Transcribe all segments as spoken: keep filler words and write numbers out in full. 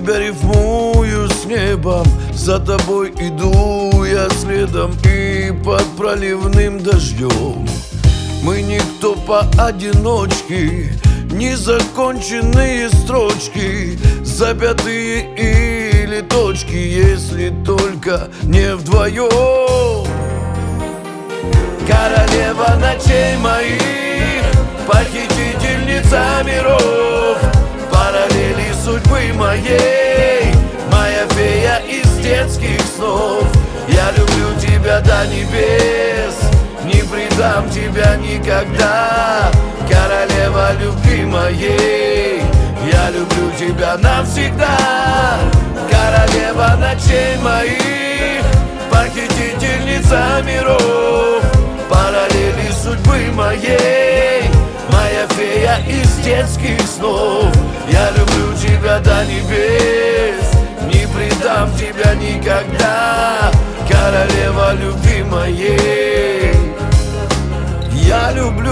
тебя рифмую с небом, за тобой иду я следом, и под проливным дождем мы никто поодиночке, незаконченные строчки, запятые или точки, если только не вдвоем. Королева ночей моих, похитительница миров, параллели судьбы моей, моя фея из детских снов. Я люблю тебя до небес, не предам тебя никогда, королева любви моей. Я люблю тебя навсегда, королева ночей моих, похитительница миров, параллели судьбы моей, моя фея из детских снов. Я люблю тебя до небес, не предам тебя никогда, королева любви моей. Я люблю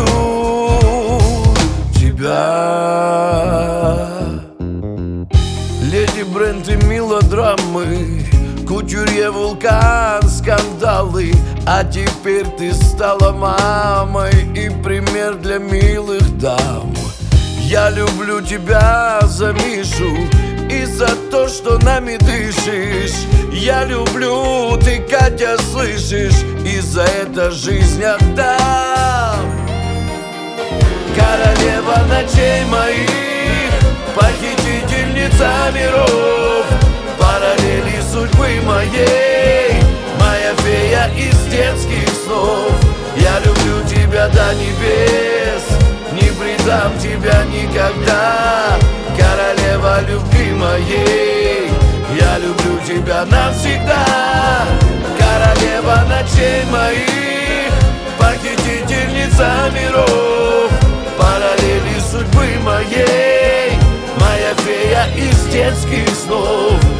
тебя. Леди Брент и мелодрамы, кутюрье, вулкан, скандалы. А теперь ты стала мамой и пример для милых дам. Я люблю тебя за Мишу и за то, что нами дышишь. Я люблю, ты, Катя, слышишь, и за это жизнь отдам. Королева ночей моих, похитительница миров, параллели судьбы моей, моя фея из детских снов. Я люблю тебя до небес, не предам тебя никогда, королева любви моей. Я люблю тебя навсегда, королева ночей моих, похитительница миров, параллели судьбы моей, моя фея из детских снов.